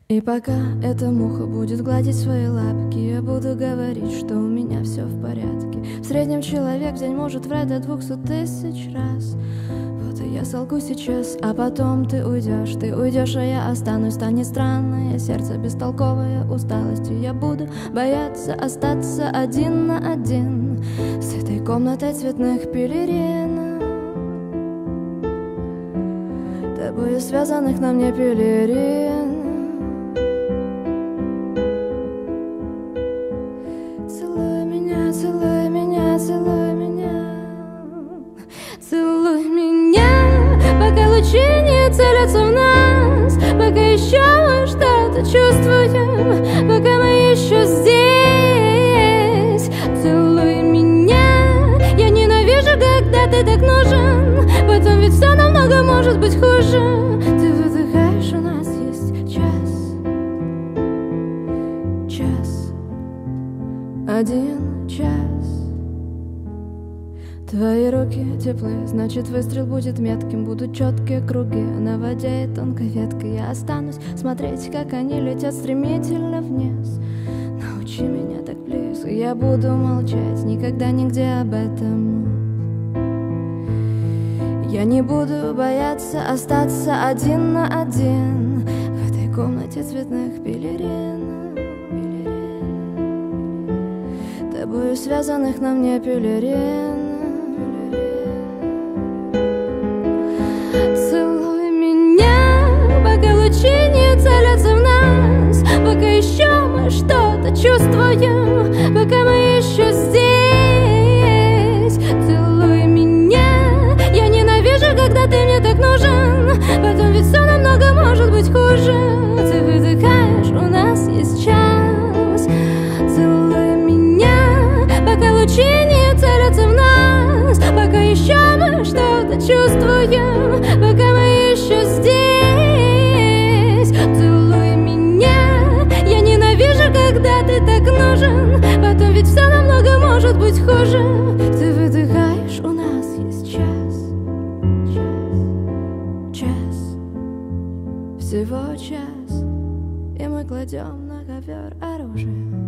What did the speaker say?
И пока эта муха будет гладить свои лапки, я буду говорить, что у меня все в порядке. В среднем человек в день может врать до 200 000 раз. Вот и я солгу сейчас, а потом ты уйдешь, а я останусь. Станет странное сердце, бестолковая усталостью. Я буду бояться остаться один на один с этой комнатой цветных пелерин, тобою связанных на мне пелерин. Целуй меня, целуй меня, целуй меня, целуй меня, пока лучи не целятся в нас, пока еще мы что-то чувствуем, пока мы еще здесь. Целуй меня, я ненавижу, когда ты так нужен, потом ведь все намного может быть хуже. Ты выдыхаешь, у нас есть час, один час. Твои руки теплые, значит выстрел будет метким. Будут четкие круги на воде и тонкой веткой. Я останусь смотреть, как они летят стремительно вниз. Научи меня так близко, я буду молчать, никогда нигде об этом. Я не буду бояться остаться один на один в этой комнате цветных пелерин, тобою связанных на мне пелерин. Целуй меня, пока лучи не целятся в нас, пока еще мы что-то чувствуем, пока мы еще здесь. Целуй меня, я ненавижу, когда ты мне так нужен, потом ведь все намного может быть хуже. Ты выдыхаешь, у нас есть час. Целуй меня, пока лучи не целятся в нас, пока еще мы что-то чувствуем, пока мы еще здесь. Целуй меня, я ненавижу, когда ты так нужен, потом ведь все намного может быть хуже. Ты выдыхаешь, у нас есть час, всего час, и мы кладем на ковер оружие.